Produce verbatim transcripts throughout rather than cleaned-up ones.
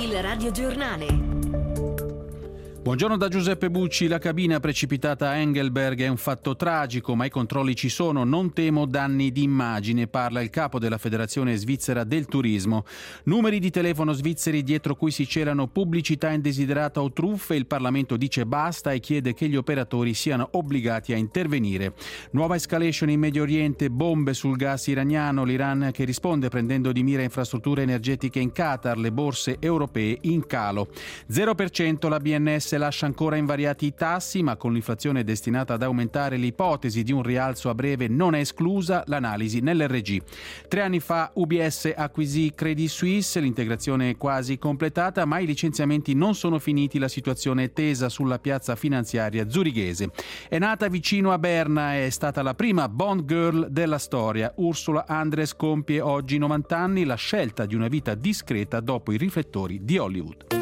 Il radiogiornale. Buongiorno da Giuseppe Bucci. La cabina precipitata a Engelberg è un fatto tragico, ma i controlli ci sono. Non temo danni di immagine, parla il capo della Federazione Svizzera del Turismo. Numeri di telefono svizzeri dietro cui si celano pubblicità indesiderata o truffe. Il Parlamento dice basta e chiede che gli operatori siano obbligati a intervenire. Nuova escalation in Medio Oriente, bombe sul gas iraniano. L'Iran che risponde prendendo di mira infrastrutture energetiche in Qatar, le borse europee in calo. zero per cento la B N S lascia ancora invariati i tassi, ma con l'inflazione destinata ad aumentare l'ipotesi di un rialzo a breve non è esclusa l'analisi nell'R G. Tre anni fa U B S acquisì Credit Suisse, l'integrazione è quasi completata, ma i licenziamenti non sono finiti, la situazione è tesa sulla piazza finanziaria zurighese. È nata vicino a Berna, è stata la prima Bond Girl della storia. Ursula Andress compie oggi novanta anni, la scelta di una vita discreta dopo i riflettori di Hollywood.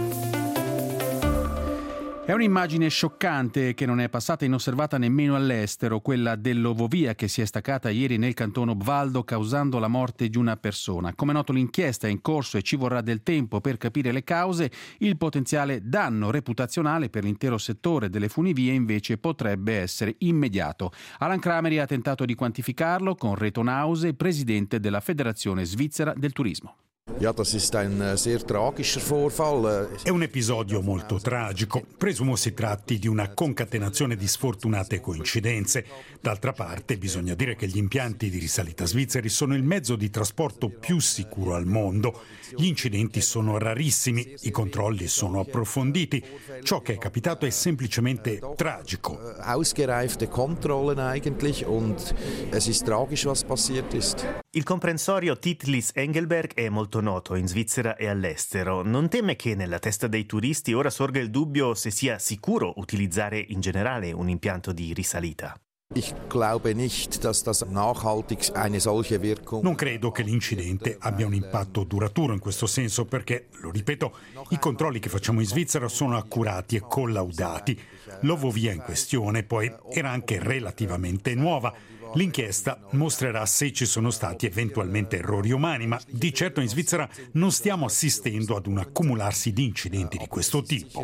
È un'immagine scioccante che non è passata inosservata nemmeno all'estero, quella dell'ovovia che si è staccata ieri nel cantono Bvaldo causando la morte di una persona. Come noto l'inchiesta è in corso e ci vorrà del tempo per capire le cause. Il potenziale danno reputazionale per l'intero settore delle funivie invece potrebbe essere immediato. Alan Crameri ha tentato di quantificarlo con Reto Nause, presidente della Federazione Svizzera del Turismo. Ja, das ist ein sehr tragischer Vorfall. È un episodio molto tragico. Presumo si tratti di una concatenazione di sfortunate coincidenze. D'altra parte, bisogna dire che gli impianti di risalita svizzeri sono il mezzo di trasporto più sicuro al mondo. Gli incidenti sono rarissimi, i controlli sono approfonditi. Ciò che è capitato è semplicemente tragico. Ausgereifte Kontrollen eigentlich und es ist tragisch, was passiert ist. Il comprensorio Titlis Engelberg è molto noto in Svizzera e all'estero. Non teme che nella testa dei turisti ora sorga il dubbio se sia sicuro utilizzare in generale un impianto di risalita? Ich glaube nicht, dass das nachhaltig eine solche Wirkung. Non credo che l'incidente abbia un impatto duraturo in questo senso perché, lo ripeto, i controlli che facciamo in Svizzera sono accurati e collaudati. L'ovovia in questione poi era anche relativamente nuova. L'inchiesta mostrerà se ci sono stati eventualmente errori umani, ma di certo in Svizzera non stiamo assistendo ad un accumularsi di incidenti di questo tipo.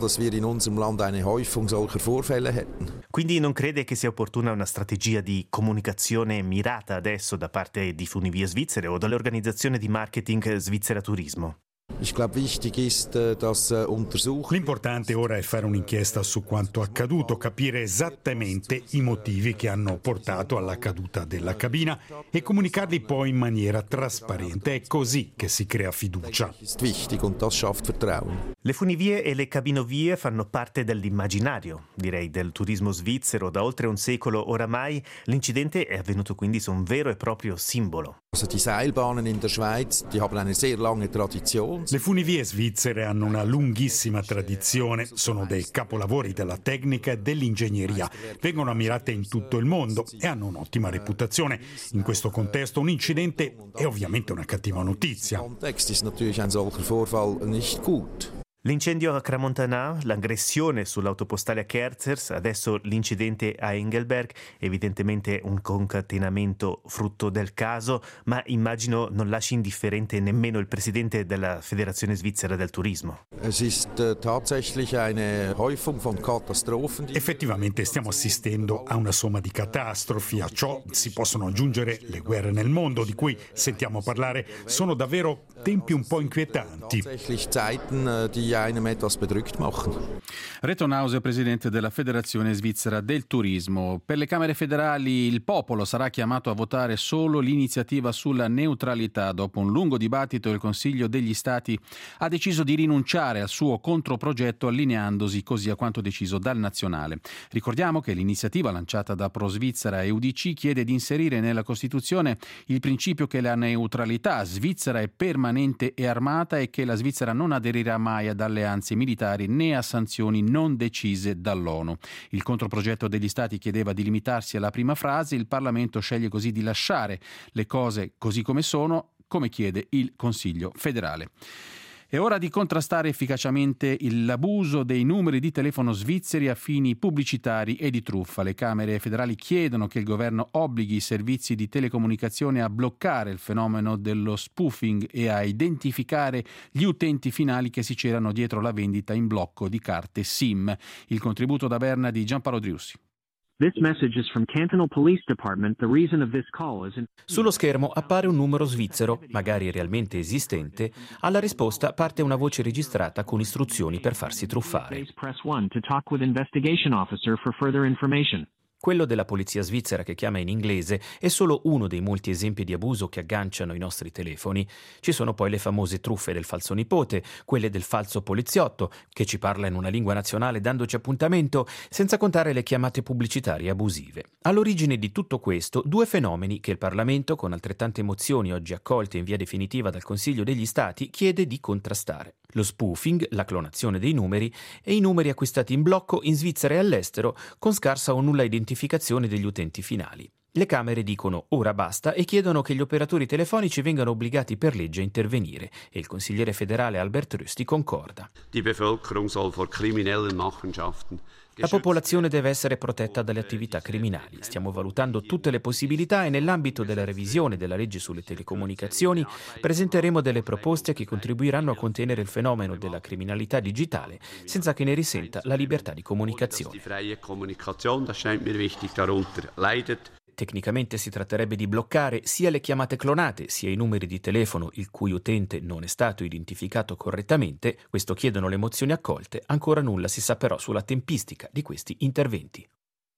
Quindi non crede che sia opportuna una strategia di comunicazione mirata adesso da parte di Funivie Svizzere o dall'organizzazione di marketing Svizzera Turismo? L'importante ora è fare un'inchiesta su quanto accaduto, capire esattamente i motivi che hanno portato alla caduta della cabina e comunicarli poi in maniera trasparente. È così che si crea fiducia. Le funivie e le cabinovie fanno parte dell'immaginario, direi, del turismo svizzero. Da oltre un secolo oramai l'incidente è avvenuto quindi su un vero e proprio simbolo. Le funivie svizzere hanno una lunghissima tradizione, sono dei capolavori della tecnica e dell'ingegneria, vengono ammirate in tutto il mondo e hanno un'ottima reputazione. In questo contesto un incidente è ovviamente una cattiva notizia. L'incendio a Crans-Montana, l'aggressione sull'autopostale a Kerzers, adesso l'incidente a Engelberg, evidentemente un concatenamento frutto del caso, ma immagino non lasci indifferente nemmeno il presidente della Federazione Svizzera del Turismo. Effettivamente stiamo assistendo a una somma di catastrofi, a ciò si possono aggiungere le guerre nel mondo di cui sentiamo parlare, sono davvero tempi un po' inquietanti. Reto Nause, presidente della Federazione Svizzera del Turismo. Per le Camere federali il popolo sarà chiamato a votare solo l'iniziativa sulla neutralità. Dopo un lungo dibattito il Consiglio degli Stati ha deciso di rinunciare al suo controprogetto allineandosi così a quanto deciso dal nazionale. Ricordiamo che l'iniziativa lanciata da Pro Svizzera e U D C chiede di inserire nella Costituzione il principio che la neutralità svizzera è permanente e armata e che la Svizzera non aderirà mai ad alleanze militari né a sanzioni non decise dall'ONU. Il controprogetto degli Stati chiedeva di limitarsi alla prima frase, il Parlamento sceglie così di lasciare le cose così come sono, come chiede il Consiglio federale. È ora di contrastare efficacemente l'abuso dei numeri di telefono svizzeri a fini pubblicitari e di truffa. Le Camere federali chiedono che il governo obblighi i servizi di telecomunicazione a bloccare il fenomeno dello spoofing e a identificare gli utenti finali che si celano dietro la vendita in blocco di carte SIM. Il contributo da Berna di Giampaolo Driussi. Sullo schermo appare un numero svizzero, magari realmente esistente. Alla risposta parte una voce registrata con istruzioni per farsi truffare. Quello della polizia svizzera che chiama in inglese è solo uno dei molti esempi di abuso che agganciano i nostri telefoni. Ci sono poi le famose truffe del falso nipote, quelle del falso poliziotto, che ci parla in una lingua nazionale dandoci appuntamento, senza contare le chiamate pubblicitarie abusive. All'origine di tutto questo, due fenomeni che il Parlamento, con altrettante mozioni oggi accolte in via definitiva dal Consiglio degli Stati, chiede di contrastare. Lo spoofing, la clonazione dei numeri, e i numeri acquistati in blocco in Svizzera e all'estero con scarsa o nulla identificazione degli utenti finali. Le Camere dicono ora basta e chiedono che gli operatori telefonici vengano obbligati per legge a intervenire e il consigliere federale Albert Rösti concorda. Die Bevölkerung soll vor kriminellen Machenschaften. La popolazione deve essere protetta dalle attività criminali. Stiamo valutando tutte le possibilità e nell'ambito della revisione della legge sulle telecomunicazioni presenteremo delle proposte che contribuiranno a contenere il fenomeno della criminalità digitale senza che ne risenta la libertà di comunicazione. Tecnicamente si tratterebbe di bloccare sia le chiamate clonate sia i numeri di telefono il cui utente non è stato identificato correttamente. Questo chiedono le mozioni accolte. Ancora nulla si sa però sulla tempistica di questi interventi.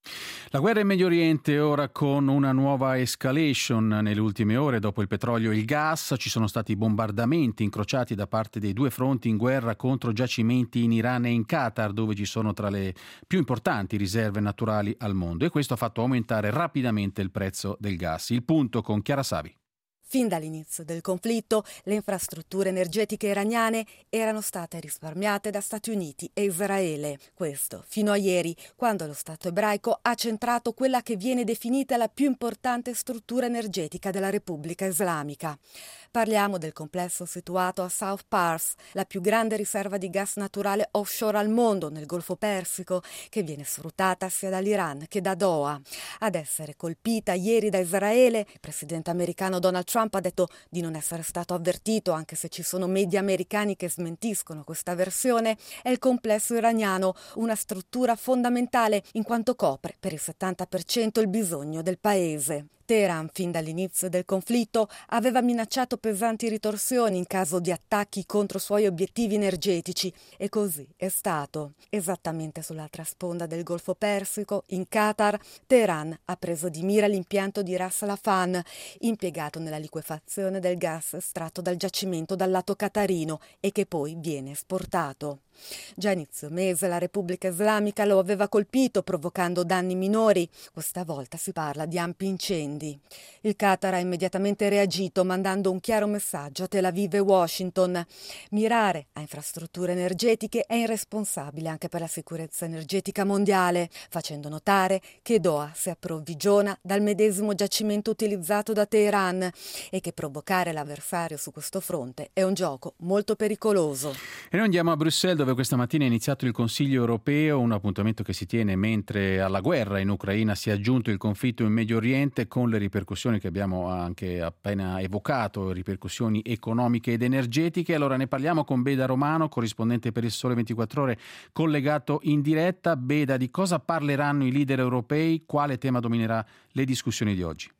La guerra in Medio Oriente ora con una nuova escalation. Nelle ultime ore, dopo il petrolio e il gas, ci sono stati bombardamenti incrociati da parte dei due fronti in guerra contro giacimenti in Iran e in Qatar, dove ci sono tra le più importanti riserve naturali al mondo, e questo ha fatto aumentare rapidamente il prezzo del gas. Il punto con Chiara Savi. Fin dall'inizio del conflitto, le infrastrutture energetiche iraniane erano state risparmiate da Stati Uniti e Israele. Questo fino a ieri, quando lo Stato ebraico ha centrato quella che viene definita la più importante struttura energetica della Repubblica Islamica. Parliamo del complesso situato a South Pars, la più grande riserva di gas naturale offshore al mondo nel Golfo Persico, che viene sfruttata sia dall'Iran che da Doha. Ad essere colpita ieri da Israele, il presidente americano Donald Trump ha detto di non essere stato avvertito, anche se ci sono media americani che smentiscono questa versione. È il complesso iraniano, una struttura fondamentale in quanto copre per il settanta per cento il bisogno del paese. Teheran, fin dall'inizio del conflitto, aveva minacciato pesanti ritorsioni in caso di attacchi contro suoi obiettivi energetici, e così è stato. Esattamente sull'altra sponda del Golfo Persico, in Qatar, Teheran ha preso di mira l'impianto di Ras Laffan, impiegato nella liquefazione del gas estratto dal giacimento dal lato qatarino e che poi viene esportato. Già a inizio mese la Repubblica Islamica lo aveva colpito, provocando danni minori. Questa volta si parla di ampi incendi. Il Qatar ha immediatamente reagito, mandando un chiaro messaggio a Tel Aviv e Washington. Mirare a infrastrutture energetiche è irresponsabile anche per la sicurezza energetica mondiale, facendo notare che Doha si approvvigiona dal medesimo giacimento utilizzato da Teheran e che provocare l'avversario su questo fronte è un gioco molto pericoloso. E noi andiamo a Bruxelles, dove questa mattina è iniziato il Consiglio europeo, un appuntamento che si tiene mentre alla guerra in Ucraina si è aggiunto il conflitto in Medio Oriente, con le ripercussioni che abbiamo anche appena evocato, ripercussioni economiche ed energetiche. Allora ne parliamo con Beda Romano, corrispondente per il Sole ventiquattro Ore, collegato in diretta. Beda, di cosa parleranno i leader europei? Quale tema dominerà le discussioni di oggi?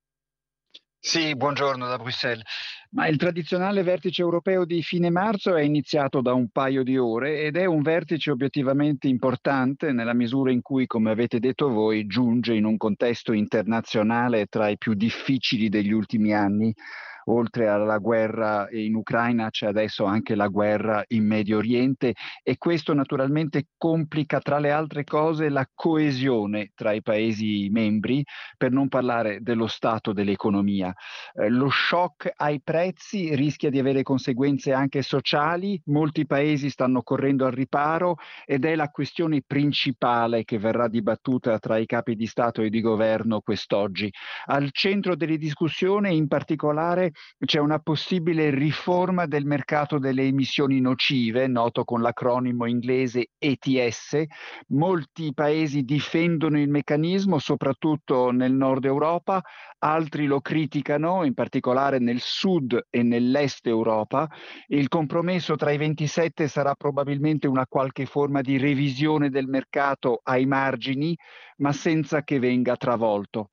Sì, buongiorno da Bruxelles. Ma il tradizionale vertice europeo di fine marzo è iniziato da un paio di ore ed è un vertice obiettivamente importante nella misura in cui, come avete detto voi, giunge in un contesto internazionale tra i più difficili degli ultimi anni. Oltre alla guerra in Ucraina c'è adesso anche la guerra in Medio Oriente, e questo naturalmente complica, tra le altre cose, la coesione tra i Paesi membri, per non parlare dello stato dell'economia. Eh, lo shock ai prezzi rischia di avere conseguenze anche sociali. Molti Paesi stanno correndo al riparo ed è la questione principale che verrà dibattuta tra i capi di Stato e di Governo quest'oggi. Al centro delle discussioni, in particolare, c'è una possibile riforma del mercato delle emissioni nocive, noto con l'acronimo inglese E T S. Molti paesi difendono il meccanismo, soprattutto nel nord Europa, altri lo criticano, in particolare nel sud e nell'est Europa. Il compromesso tra i ventisette sarà probabilmente una qualche forma di revisione del mercato ai margini, ma senza che venga travolto.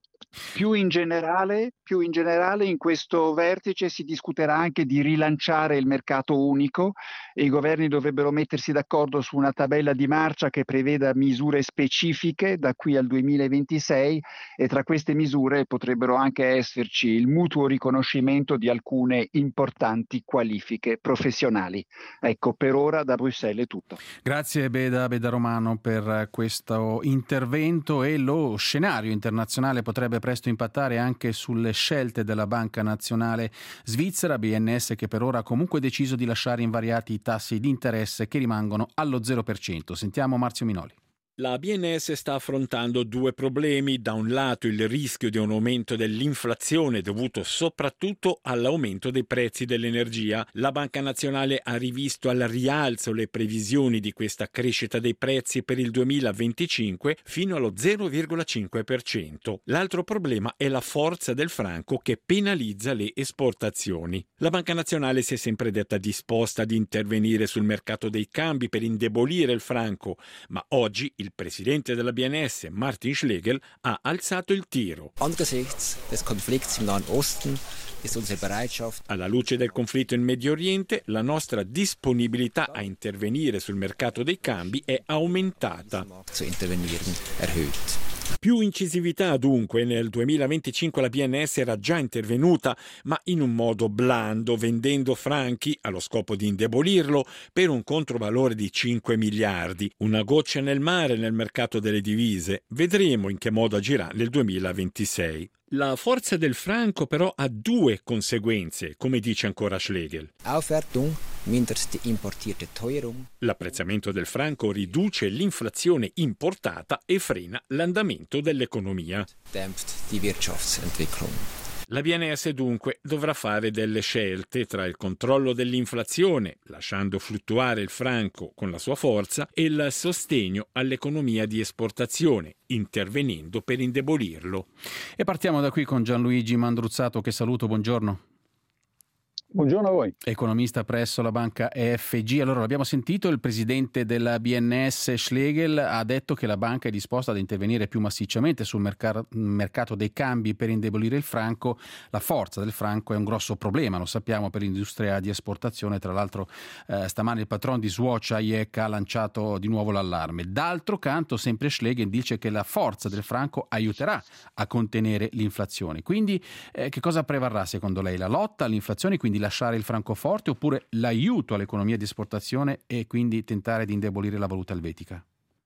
Più in generale, più in generale in questo vertice si discuterà anche di rilanciare il mercato unico e i governi dovrebbero mettersi d'accordo su una tabella di marcia che preveda misure specifiche da qui al duemilaventisei, e tra queste misure potrebbero anche esserci il mutuo riconoscimento di alcune importanti qualifiche professionali. Ecco, per ora da Bruxelles è tutto. Grazie Beda, Beda Romano per questo intervento. E lo scenario internazionale potrebbe presto impattare anche sulle scelte della Banca Nazionale Svizzera, B N S, che per ora ha comunque deciso di lasciare invariati i tassi di interesse che rimangono allo zero per cento. Sentiamo Marzio Minoli. La B N S sta affrontando due problemi: da un lato il rischio di un aumento dell'inflazione dovuto soprattutto all'aumento dei prezzi dell'energia. La Banca Nazionale ha rivisto al rialzo le previsioni di questa crescita dei prezzi per il duemilaventicinque fino allo zero virgola cinque per cento. L'altro problema è la forza del franco che penalizza le esportazioni. La Banca Nazionale si è sempre detta disposta ad intervenire sul mercato dei cambi per indebolire il franco, ma oggi il presidente della B N S, Martin Schlegel, ha alzato il tiro. Angesichts des Konflikts im Nahen Osten ist unsere Bereitschaft. Alla luce del conflitto in Medio Oriente, la nostra disponibilità a intervenire sul mercato dei cambi è aumentata. Zu intervenieren erhöht. Più incisività dunque. Nel duemilaventicinque la B N S era già intervenuta, ma in un modo blando, vendendo franchi allo scopo di indebolirlo per un controvalore di cinque miliardi, una goccia nel mare nel mercato delle divise. Vedremo in che modo agirà nel duemilaventisei. La forza del franco però ha due conseguenze, come dice ancora Schlegel. Aufwertung mindert die importierte Teuerung. L'apprezzamento del franco riduce l'inflazione importata e frena l'andamento dell'economia. Dämpft die Wirtschaftsentwicklung. La B N S dunque dovrà fare delle scelte tra il controllo dell'inflazione, lasciando fluttuare il franco con la sua forza, e il sostegno all'economia di esportazione, intervenendo per indebolirlo. E partiamo da qui con Gianluigi Mandruzzato, che saluto, buongiorno. Buongiorno a voi. Economista presso la banca E F G. Allora, l'abbiamo sentito, il presidente della B N S Schlegel ha detto che la banca è disposta ad intervenire più massicciamente sul mercato, mercato dei cambi per indebolire il franco. La forza del franco è un grosso problema, lo sappiamo, per l'industria di esportazione. Tra l'altro eh, stamane il patron di Swatch, Hayek, ha lanciato di nuovo l'allarme. D'altro canto, sempre Schlegel dice che la forza del franco aiuterà a contenere l'inflazione. Quindi eh, che cosa prevarrà secondo lei? La lotta all'inflazione, quindi lasciare il francoforte, oppure l'aiuto all'economia di esportazione e quindi tentare di indebolire la valuta elvetica?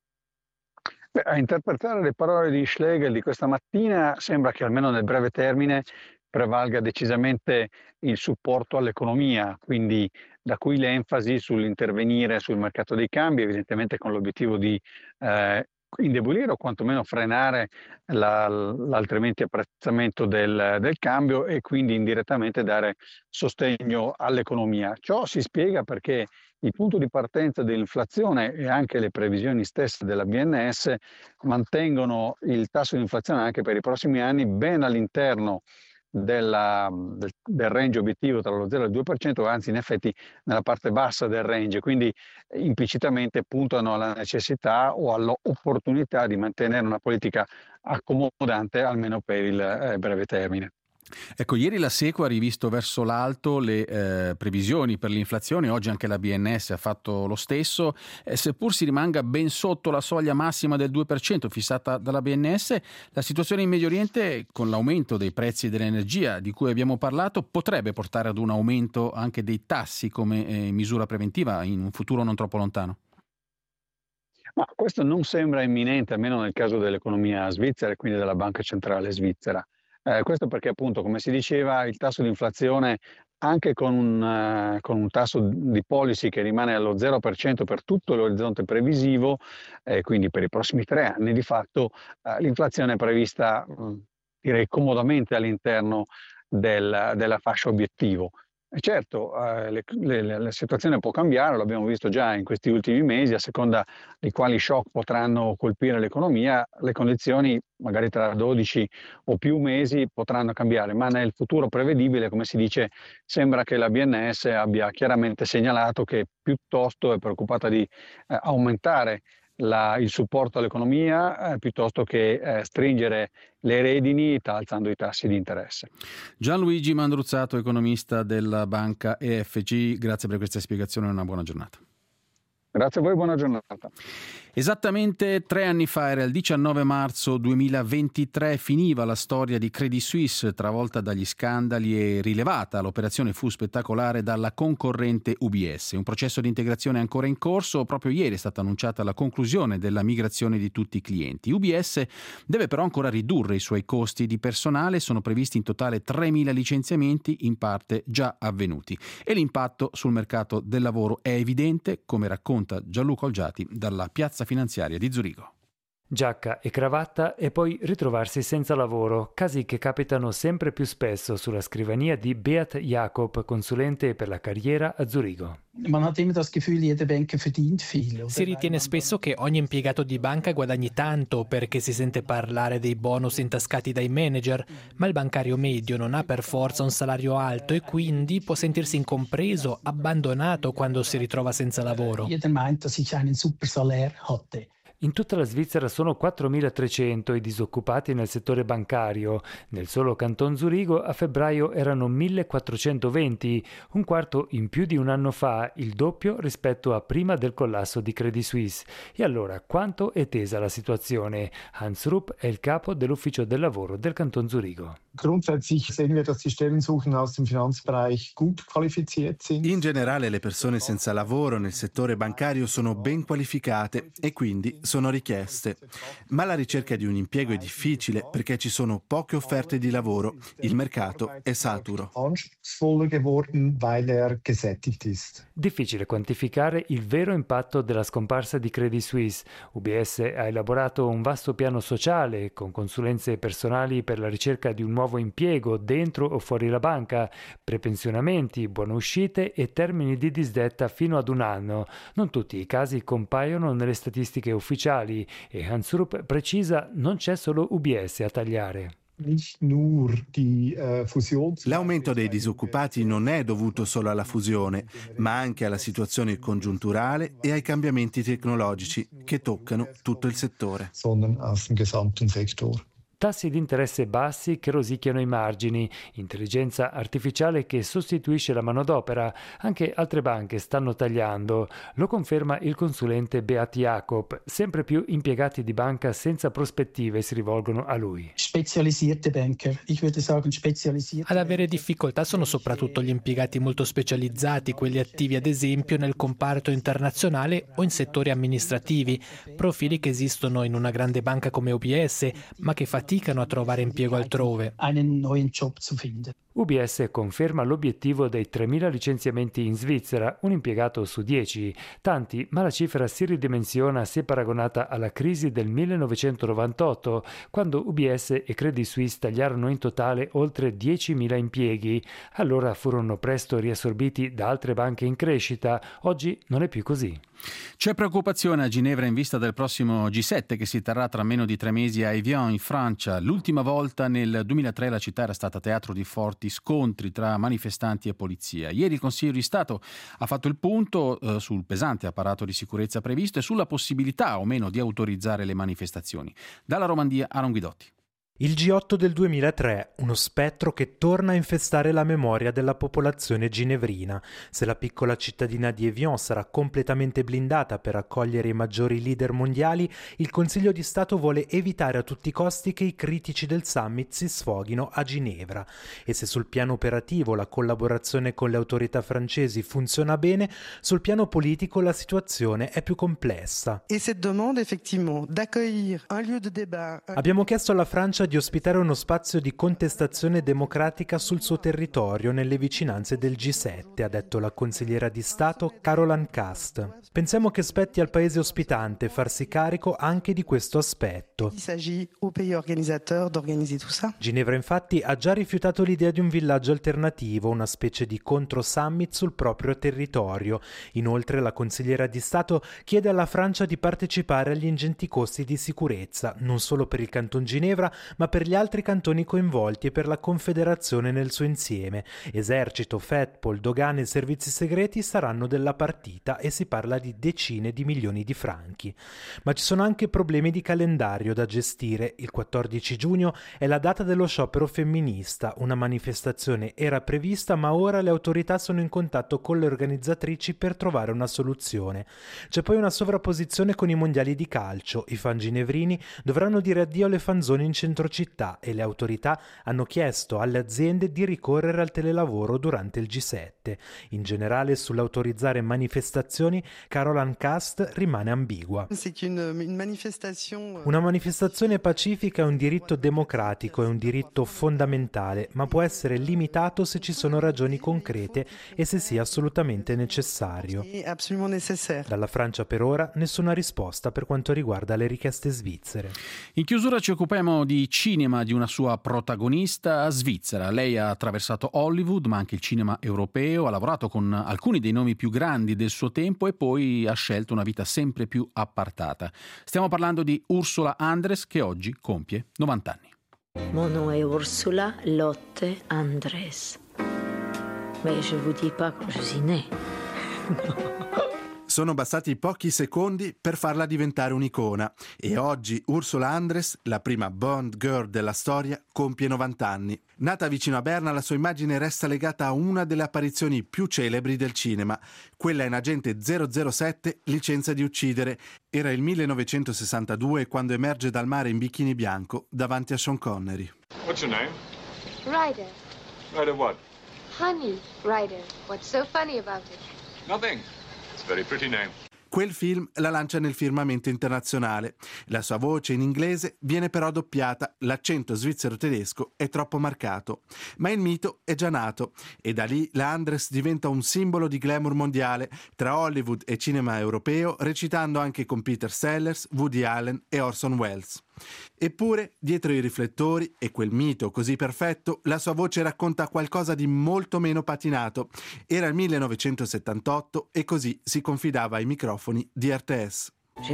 Beh, a interpretare le parole di Schlegel di questa mattina sembra che almeno nel breve termine prevalga decisamente il supporto all'economia, quindi da qui l'enfasi sull'intervenire sul mercato dei cambi, evidentemente con l'obiettivo di eh, indebolire o quantomeno frenare la, l'altrimenti apprezzamento del, del cambio e quindi indirettamente dare sostegno all'economia. Ciò si spiega perché il punto di partenza dell'inflazione e anche le previsioni stesse della B N S mantengono il tasso di inflazione anche per i prossimi anni ben all'interno Della, del, del range obiettivo tra lo zero e il due per cento, anzi in effetti nella parte bassa del range, quindi implicitamente puntano alla necessità o all'opportunità di mantenere una politica accomodante almeno per il eh, breve termine. Ecco, ieri la Seco ha rivisto verso l'alto le eh, previsioni per l'inflazione, oggi anche la B N S ha fatto lo stesso, eh, seppur si rimanga ben sotto la soglia massima del due per cento fissata dalla B N S, la situazione in Medio Oriente, con l'aumento dei prezzi dell'energia di cui abbiamo parlato, potrebbe portare ad un aumento anche dei tassi come eh, misura preventiva in un futuro non troppo lontano. Ma questo non sembra imminente, almeno nel caso dell'economia svizzera e quindi della Banca Centrale Svizzera. Eh, questo perché appunto, come si diceva, il tasso di inflazione anche con un, uh, con un tasso di policy che rimane allo zero per cento per tutto l'orizzonte previsivo, eh, quindi per i prossimi tre anni di fatto uh, l'inflazione è prevista uh, direi comodamente all'interno del, della fascia obiettivo. E certo, eh, le, le, la situazione può cambiare, lo abbiamo visto già in questi ultimi mesi, a seconda di quali shock potranno colpire l'economia, le condizioni magari tra dodici o più mesi potranno cambiare, ma nel futuro prevedibile, come si dice, sembra che la B N S abbia chiaramente segnalato che piuttosto è preoccupata di eh, aumentare La, il supporto all'economia eh, piuttosto che eh, stringere le redini alzando i tassi di interesse. Gianluigi Mandruzzato, economista della banca E F G, grazie per questa spiegazione e una buona giornata. Grazie a voi, buona giornata. Esattamente tre anni fa, era il diciannove marzo duemilaventitré, finiva la storia di Credit Suisse, travolta dagli scandali e rilevata. L'operazione fu spettacolare dalla concorrente U B S. Un processo di integrazione è ancora in corso. Proprio ieri è stata annunciata la conclusione della migrazione di tutti i clienti. U B S deve però ancora ridurre i suoi costi di personale. Sono previsti in totale tremila licenziamenti, in parte già avvenuti. E l'impatto sul mercato del lavoro è evidente, come racconta Gianluca Olgiati dalla piazza finanziaria di Zurigo. Giacca e cravatta e poi ritrovarsi senza lavoro, casi che capitano sempre più spesso sulla scrivania di Beat Jacob, consulente per la carriera a Zurigo. Si ritiene spesso che ogni impiegato di banca guadagni tanto perché si sente parlare dei bonus intascati dai manager, ma il bancario medio non ha per forza un salario alto e quindi può sentirsi incompreso, abbandonato quando si ritrova senza lavoro. In tutta la Svizzera sono quattromilatrecento i disoccupati nel settore bancario. Nel solo canton Zurigo a febbraio erano millequattrocentoventi, un quarto in più di un anno fa, il doppio rispetto a prima del collasso di Credit Suisse. E allora, quanto è tesa la situazione? Hans Rupp è il capo dell'ufficio del lavoro del canton Zurigo. In generale le persone senza lavoro nel settore bancario sono ben qualificate e quindi sono richieste. Ma la ricerca di un impiego è difficile perché ci sono poche offerte di lavoro. Il mercato è saturo. Difficile quantificare il vero impatto della scomparsa di Credit Suisse. U B S ha elaborato un vasto piano sociale con consulenze personali per la ricerca di un nuovo impiego dentro o fuori la banca, prepensionamenti, buone uscite e termini di disdetta fino ad un anno. Non tutti i casi compaiono nelle statistiche ufficiali e Hans Rupp precisa: non c'è solo U B S a tagliare. L'aumento dei disoccupati non è dovuto solo alla fusione, ma anche alla situazione congiunturale e ai cambiamenti tecnologici che toccano tutto il settore. Tassi di interesse bassi che rosicchiano i margini, intelligenza artificiale che sostituisce la manodopera. Anche altre banche stanno tagliando. Lo conferma il consulente Beat Jacob. Sempre più impiegati di banca senza prospettive si rivolgono a lui. Ad avere difficoltà sono soprattutto gli impiegati molto specializzati, quelli attivi ad esempio nel comparto internazionale o in settori amministrativi, profili che esistono in una grande banca come U B S, ma che faticano a trovare impiego altrove. U B S conferma l'obiettivo dei tremila licenziamenti in Svizzera, un impiegato su dieci. Tanti, ma la cifra si ridimensiona se paragonata alla crisi del millenovecentonovantotto, quando U B S e Credit Suisse tagliarono in totale oltre diecimila impieghi. Allora furono presto riassorbiti da altre banche in crescita. Oggi non è più così. C'è preoccupazione a Ginevra in vista del prossimo G sette che si terrà tra meno di tre mesi a Evian, in Francia. L'ultima volta nel duemilatré la città era stata teatro di forti scontri tra manifestanti e polizia. Ieri il Consiglio di Stato ha fatto il punto eh, sul pesante apparato di sicurezza previsto e sulla possibilità o meno di autorizzare le manifestazioni. Dalla Romandia, Aaron Guidotti. Il G otto del duemilatré, uno spettro che torna a infestare la memoria della popolazione ginevrina. Se la piccola cittadina di Evian sarà completamente blindata per accogliere i maggiori leader mondiali, il Consiglio di Stato vuole evitare a tutti i costi che i critici del summit si sfoghino a Ginevra. E se sul piano operativo la collaborazione con le autorità francesi funziona bene, sul piano politico la situazione è più complessa. E cette demande effectivement d'accueillir un lieu de débat. Abbiamo chiesto alla Francia di ospitare uno spazio di contestazione democratica sul suo territorio nelle vicinanze del G sette, ha detto la consigliera di Stato Caroline Cast. Pensiamo che spetti al paese ospitante farsi carico anche di questo aspetto. Ginevra infatti ha già rifiutato l'idea di un villaggio alternativo, una specie di contro-summit sul proprio territorio. Inoltre la consigliera di Stato chiede alla Francia di partecipare agli ingenti costi di sicurezza, non solo per il Canton Ginevra, ma per gli altri cantoni coinvolti e per la Confederazione nel suo insieme. Esercito, Fedpol, dogane e servizi segreti saranno della partita e si parla di decine di milioni di franchi. Ma ci sono anche problemi di calendario da gestire. Il quattordici giugno è la data dello sciopero femminista. Una manifestazione era prevista, ma ora le autorità sono in contatto con le organizzatrici per trovare una soluzione. C'è poi una sovrapposizione con i mondiali di calcio. I fan ginevrini dovranno dire addio alle fanzone in centro città e le autorità hanno chiesto alle aziende di ricorrere al telelavoro durante il G sette. In generale, sull'autorizzare manifestazioni, Caroline Cast rimane ambigua. Una manifestazione pacifica è un diritto democratico, è un diritto fondamentale, ma può essere limitato se ci sono ragioni concrete e se sia assolutamente necessario. Dalla Francia per ora nessuna risposta per quanto riguarda le richieste svizzere. In chiusura ci occupiamo di cinema, di una sua protagonista svizzera. Lei ha attraversato Hollywood, ma anche il cinema europeo, ha lavorato con alcuni dei nomi più grandi del suo tempo e poi ha scelto una vita sempre più appartata. Stiamo parlando di Ursula Andress, che oggi compie novanta anni. Mon nom est Ursula Lotte Andress. Mais je vous dis pas que je suis née. Sono bastati pochi secondi per farla diventare un'icona e oggi Ursula Andress, la prima Bond girl della storia, compie novanta anni. Nata vicino a Berna, la sua immagine resta legata a una delle apparizioni più celebri del cinema, quella in Agente zero zero sette, Licenza di uccidere. Era il millenovecentosessantadue quando emerge dal mare in bikini bianco davanti a Sean Connery. What's your name? Ryder. Ryder what? Honey, Ryder. What's so funny about it? Nothing. Very pretty name. Quel film la lancia nel firmamento internazionale. La sua voce in inglese viene però doppiata, l'accento svizzero-tedesco è troppo marcato. Ma il mito è già nato e da lì la Andress diventa un simbolo di glamour mondiale tra Hollywood e cinema europeo, recitando anche con Peter Sellers, Woody Allen e Orson Welles. Eppure, dietro i riflettori e quel mito così perfetto, la sua voce racconta qualcosa di molto meno patinato. Era il millenovecentosettantotto e così si confidava ai microfoni di R T S.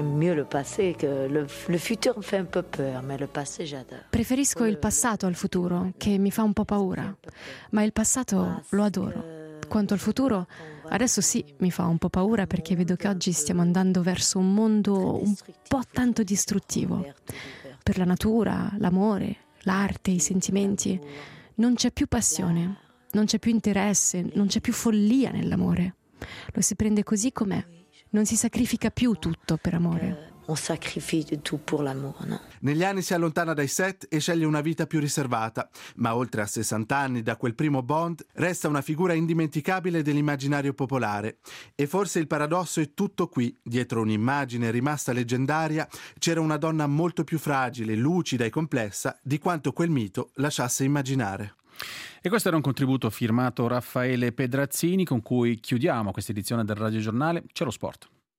Preferisco il passato al futuro, che mi fa un po' paura, ma il passato lo adoro. Quanto al futuro, adesso sì, mi fa un po' paura perché vedo che oggi stiamo andando verso un mondo un po' tanto distruttivo. Per la natura, l'amore, l'arte, i sentimenti, non c'è più passione, non c'è più interesse, non c'è più follia nell'amore. Lo si prende così com'è, non si sacrifica più tutto per amore. On sacrifie de tout pour l'amour, no? Negli anni si allontana dai set e sceglie una vita più riservata, ma oltre a sessanta anni da quel primo Bond resta una figura indimenticabile dell'immaginario popolare. E forse il paradosso è tutto qui: dietro un'immagine rimasta leggendaria c'era una donna molto più fragile, lucida e complessa di quanto quel mito lasciasse immaginare. E questo era un contributo firmato Raffaele Pedrazzini con cui chiudiamo questa edizione del Radio Giornale. C'è lo sport.